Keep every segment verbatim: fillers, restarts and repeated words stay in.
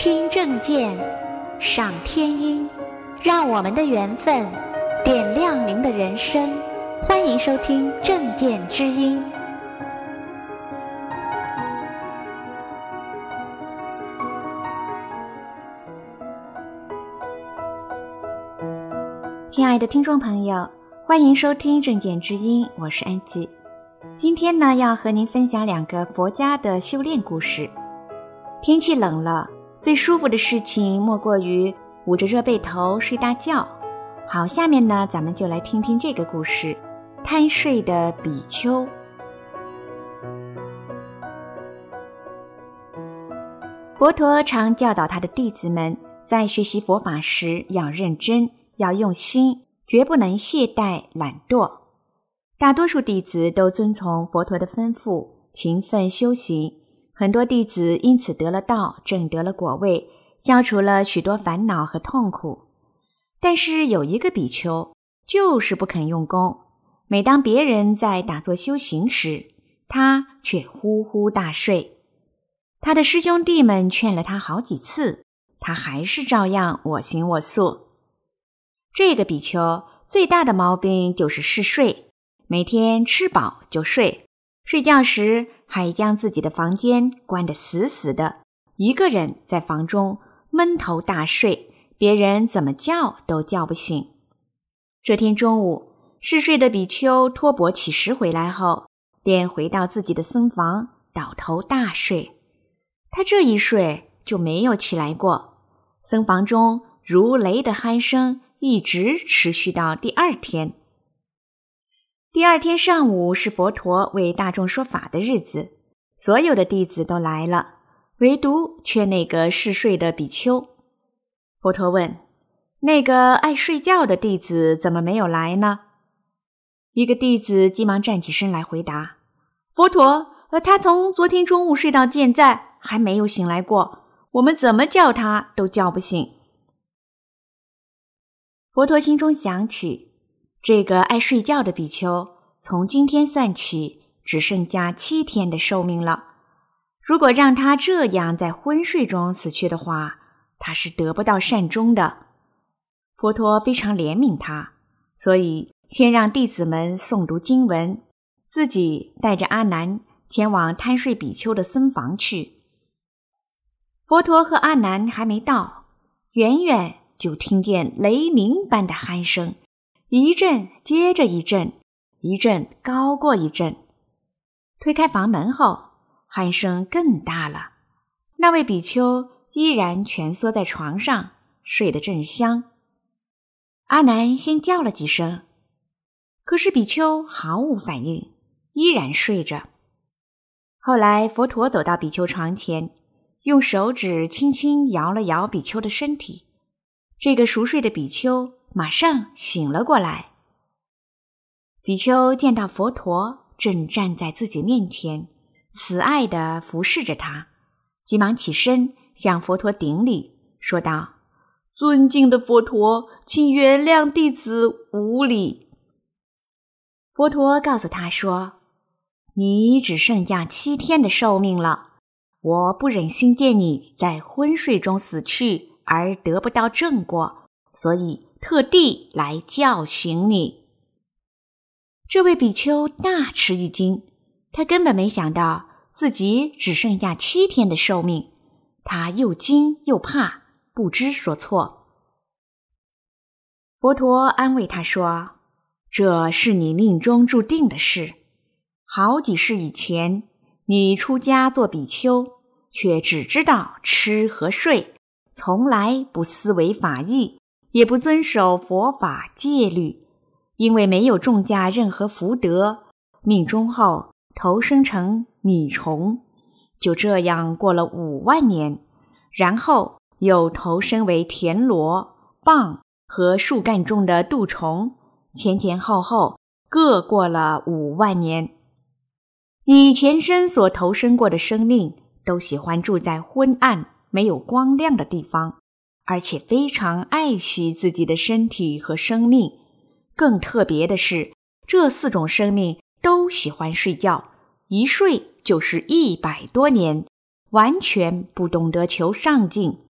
听正见，赏天音，让我们的缘分点亮您的人生。欢迎收听正见之音。亲爱的听众朋友，欢迎收听正见之音，我是安吉。今天呢，要和您分享两个佛家的修炼故事。天气冷了，最舒服的事情莫过于捂着热被头睡大觉。好，下面呢，咱们就来听听这个故事，贪睡的比丘。佛陀常教导他的弟子们，在学习佛法时要认真，要用心，绝不能懈怠懒惰。大多数弟子都遵从佛陀的吩咐，勤奋修行，很多弟子因此得了道，证得了果位，消除了许多烦恼和痛苦。但是有一个比丘就是不肯用功，每当别人在打坐修行时，他却呼呼大睡。他的师兄弟们劝了他好几次，他还是照样我行我素。这个比丘最大的毛病就是嗜睡，每天吃饱就睡，睡觉时还将自己的房间关得死死的，一个人在房中闷头大睡，别人怎么叫都叫不醒。这天中午，嗜睡的比丘托钵乞食回来后，便回到自己的僧房，倒头大睡。他这一睡就没有起来过，僧房中如雷的鼾声一直持续到第二天。第二天上午是佛陀为大众说法的日子，所有的弟子都来了，唯独缺那个嗜睡的比丘。佛陀问：那个爱睡觉的弟子怎么没有来呢？一个弟子急忙站起身来回答：佛陀，呃，他从昨天中午睡到现在还没有醒来过，我们怎么叫他都叫不醒。佛陀心中想起，这个爱睡觉的比丘从今天算起只剩下七天的寿命了，如果让他这样在昏睡中死去的话，他是得不到善终的。佛陀非常怜悯他，所以先让弟子们诵读经文，自己带着阿难前往贪睡比丘的僧房去。佛陀和阿难还没到，远远就听见雷鸣般的鼾声，一阵接着一阵，一阵高过一阵。推开房门后，鼾声更大了。那位比丘依然蜷缩在床上，睡得正香。阿难先叫了几声，可是比丘毫无反应，依然睡着。后来佛陀走到比丘床前，用手指轻轻摇了摇比丘的身体，这个熟睡的比丘马上醒了过来。比丘见到佛陀正站在自己面前，慈爱地俯视着他，急忙起身向佛陀顶礼，说道：尊敬的佛陀，请原谅弟子无礼。佛陀告诉他说：你只剩下七天的寿命了，我不忍心见你在昏睡中死去而得不到正果，所以特地来叫醒你。这位比丘大吃一惊，他根本没想到自己只剩下七天的寿命，他又惊又怕，不知所措。佛陀安慰他说：这是你命中注定的事，好几世以前，你出家做比丘，却只知道吃和睡，从来不思维法义，也不遵守佛法戒律，因为没有种下任何福德，命终后投生成米虫，就这样过了五万年，然后又投生为田螺、蚌和树干中的蠹虫，前前后后各过了五万年。你前生所投生过的生命都喜欢住在昏暗没有光亮的地方，而且非常爱惜自己的身体和生命。更特别的是，这四种生命都喜欢睡觉，一睡就是一百多年，完全不懂得求上进，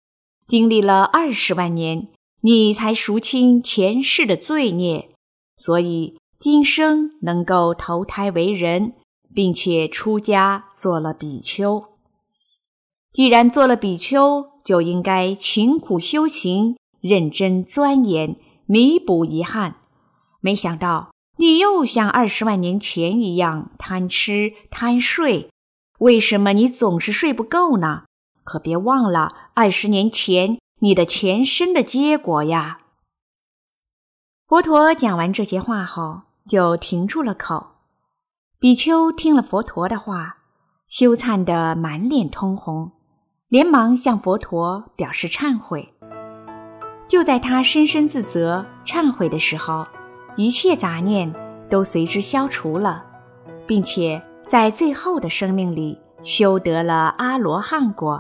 经历了二十万年，你才赎清前世的罪孽，所以今生能够投胎为人，并且出家做了比丘。既然做了比丘，就应该勤苦修行，认真钻研，弥补遗憾。没想到你又像二十万年前一样贪吃贪睡，为什么你总是睡不够呢？可别忘了二十年前你的前身的结果呀。佛陀讲完这些话后，就停住了口。比丘听了佛陀的话，羞惭得满脸通红，连忙向佛陀表示忏悔。就在他深深自责忏悔的时候，一切杂念都随之消除了，并且在最后的生命里修得了阿罗汉果。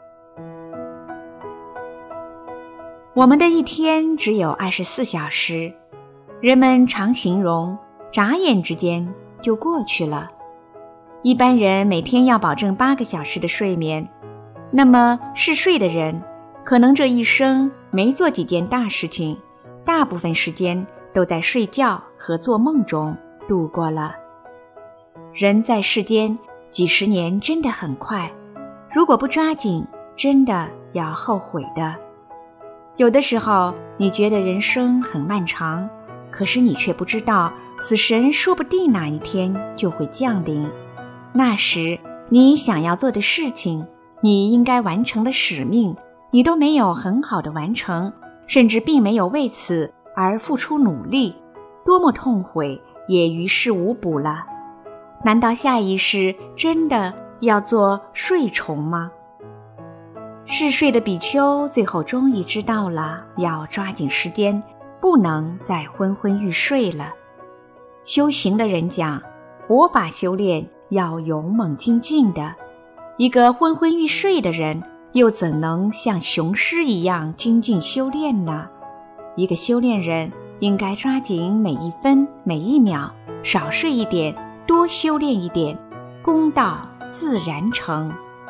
我们的一天只有二十四小时，人们常形容眨眼之间就过去了。一般人每天要保证八个小时的睡眠，那么嗜睡的人可能这一生没做几件大事情，大部分时间都在睡觉和做梦中度过了。人在世间几十年真的很快，如果不抓紧，真的要后悔的。有的时候你觉得人生很漫长，可是你却不知道死神说不定哪一天就会降临。那时你想要做的事情，你应该完成的使命，你都没有很好的完成，甚至并没有为此而付出努力，多么痛悔也于事无补了。难道下一世真的要做睡虫吗？嗜睡的比丘最后终于知道了，要抓紧时间，不能再昏昏欲睡了。修行的人讲，佛法修炼要勇猛精进的，一个昏昏欲睡的人又怎能像雄狮一样精进修炼呢？一个修炼人应该抓紧每一分每一秒，少睡一点，多修炼一点，功道自然成。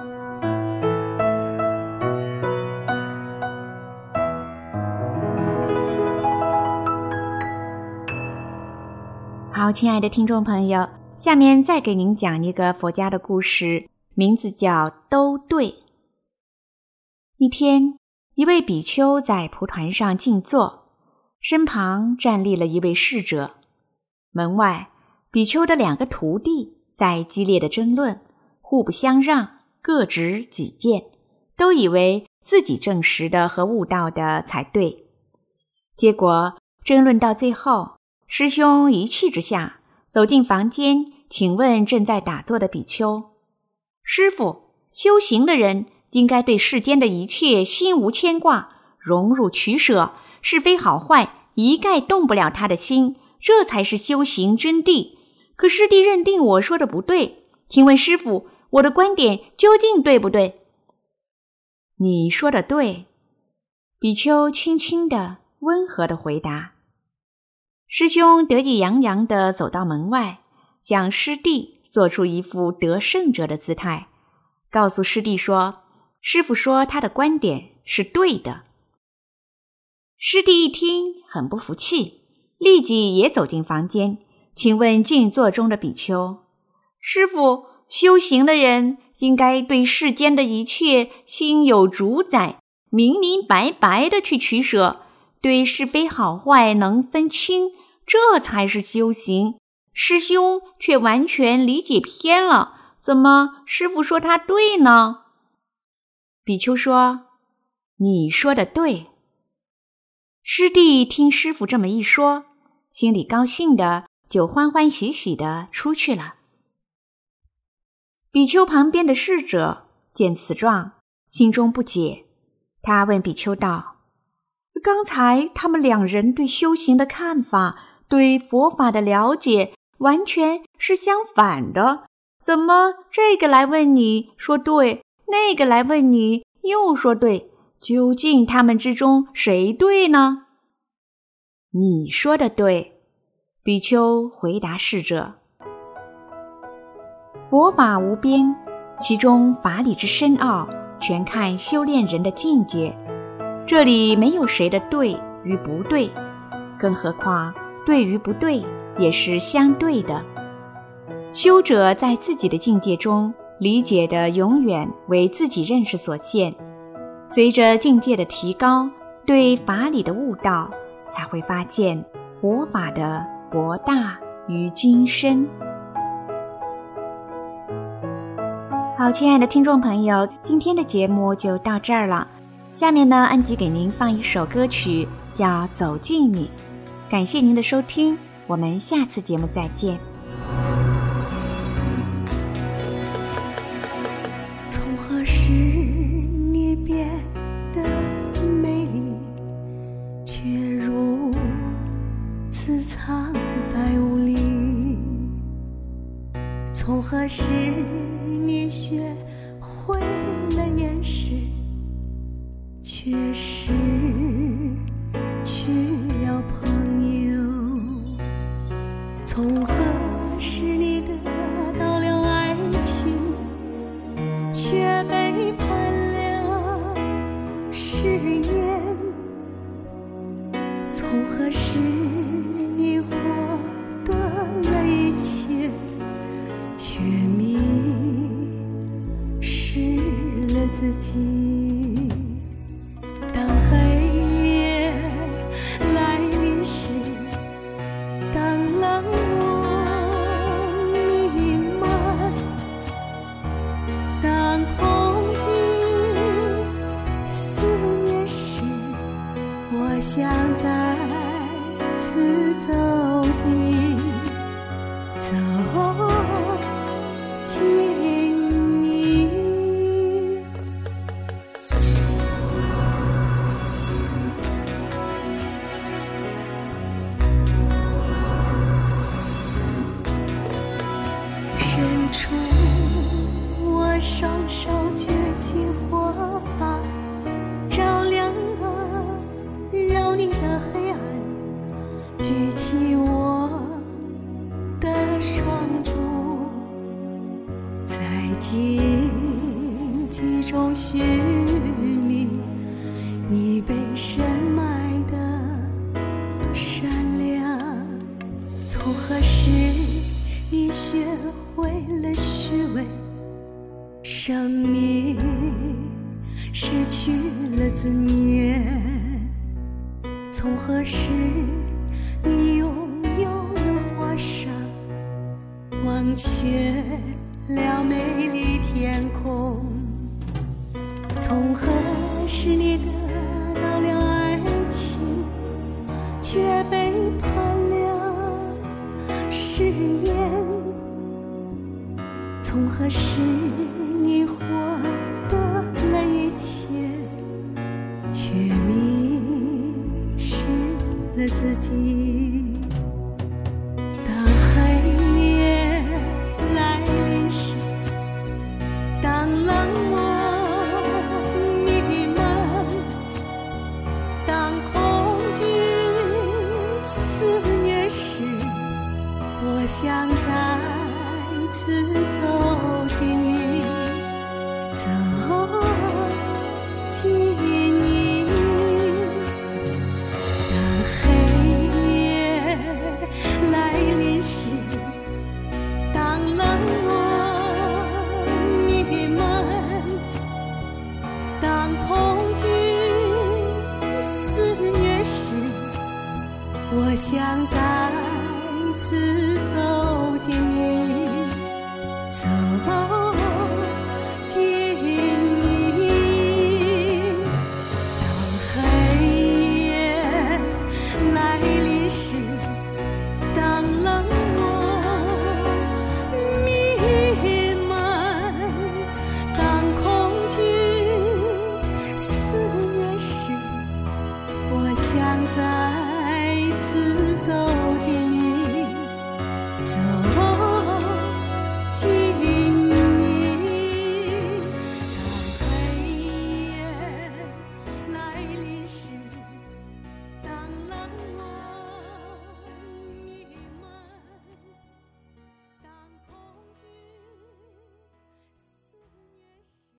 好，亲爱的听众朋友，下面再给您讲一个佛家的故事，名字叫都对。一天，一位比丘在蒲团上静坐，身旁站立了一位侍者。门外，比丘的两个徒弟在激烈的争论，互不相让，各执己见，都以为自己证实的和悟道的才对。结果争论到最后，师兄一气之下走进房间，请问正在打坐的比丘：师父，修行的人应该对世间的一切心无牵挂，融入取舍，是非好坏一概动不了他的心，这才是修行真谛。可师弟认定我说的不对，请问师父，我的观点究竟对不对？你说的对，比丘轻轻地温和地回答。师兄得意洋洋地走到门外，向师弟做出一副得胜者的姿态，告诉师弟说，师父说他的观点是对的。师弟一听很不服气，立即也走进房间，请问静坐中的比丘：师父，修行的人应该对世间的一切心有主宰，明明白白地去取舍，对是非好坏能分清，这才是修行。师兄却完全理解偏了，怎么师父说他对呢？比丘说：你说的对。师弟听师父这么一说，心里高兴的就欢欢喜喜的出去了。比丘旁边的侍者见此状，心中不解，他问比丘道：刚才他们两人对修行的看法，对佛法的了解完全是相反的，怎么这个来问你说对，那个来问你又说对，究竟他们之中谁对呢？你说的对，比丘回答侍者。佛法无边，其中法理之深奥，全看修炼人的境界。 这里没有谁的对与不对，更何况对与不对也是相对的。修者在自己的境界中理解的永远为自己认识所限，随着境界的提高，对法理的悟道，才会发现佛法的博大与精深。好，亲爱的听众朋友，今天的节目就到这儿了。下面呢，安吉给您放一首歌曲，叫《走进你》。感谢您的收听，我们下次节目再见。 从何时你变得美丽，却如此苍白无力？从何时你学会了掩饰，却失去了朋友？从何时你得到了爱情，却背叛了誓言？从何时你获得了一切，却迷失了自己？当黑夜来临时，当冷漠弥漫，当恐惧肆虐时，我想再次走进你，走进你。伸出我双手，举起火把，照亮啊绕你的黑暗，举起我的双足，在荆棘中寻觅你被深埋的善良。从何时你学会了虚伪，生命失去了尊严？从何时你拥有了华裳，忘却了美丽天空？从何时你得到了爱情，却背叛了誓言？从何时你获得了一切，却迷失了自己？当黑夜来临时，当冷漠弥漫，当恐惧肆虐时，我想再次走进你，走进你。当黑夜来临时，当冷漠弥漫，当恐惧肆虐时，我想在